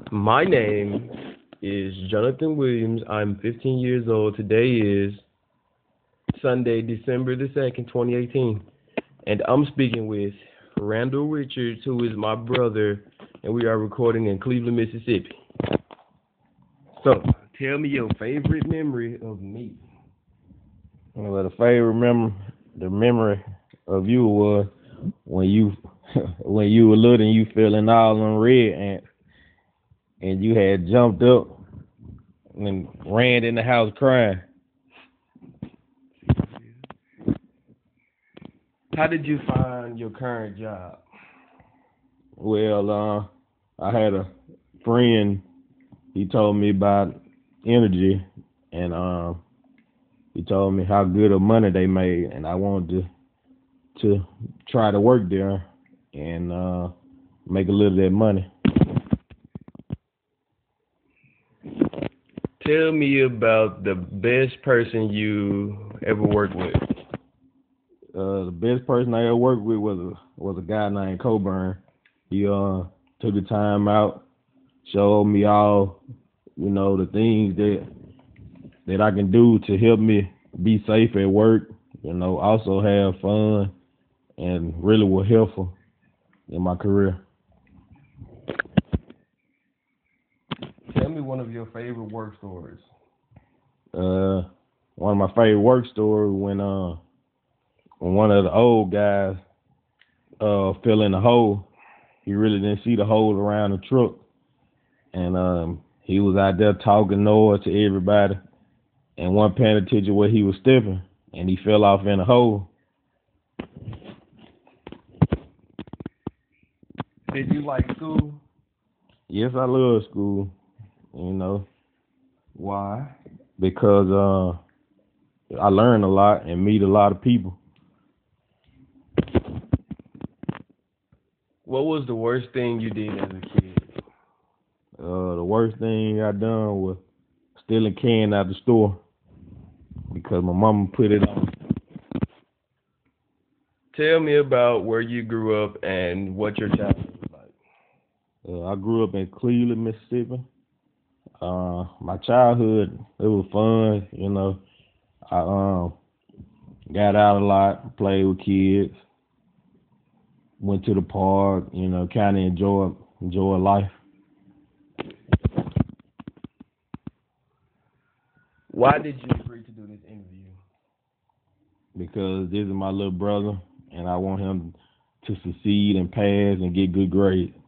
My name is Jonathan Williams. I'm 15 years old. Today is Sunday, December the 2nd, 2018. And I'm speaking with Randall Richards, who is my brother, and we are recording in Cleveland, Mississippi. So, tell me your favorite memory of me. Well, the memory of you was when you when you were little and you feeling all on red and you had jumped up and ran in the house crying. How did you find your current job? Well, I had a friend. He told me about energy, and he told me how good of money they made, and I wanted to try to work there and make a little of that money. Tell me about the best person you ever worked with. The best person I ever worked with was a guy named Coburn. He took the time out, showed me all, the things that I can do to help me be safe at work, also have fun and really was helpful in my career. Tell me one of your favorite work stories. One of my favorite work stories when one of the old guys fell in the hole. He really didn't see the hole around the truck, and he was out there talking noise to everybody, and one paying attention where he was stepping, and he fell off in the hole. Did you like school? Yes, I love school. Why? Because I learn a lot and meet a lot of people. What was the worst thing you did as a kid? The worst thing I done was stealing can out the store because my mama put it on. Tell me about where you grew up and what your childhood was like. I grew up in Cleveland, Mississippi. My childhood, it was fun. I got out a lot, played with kids, went to the park. Kind of enjoyed life. Why did you agree to do this interview? Because this is my little brother, and I want him to succeed and pass and get good grades.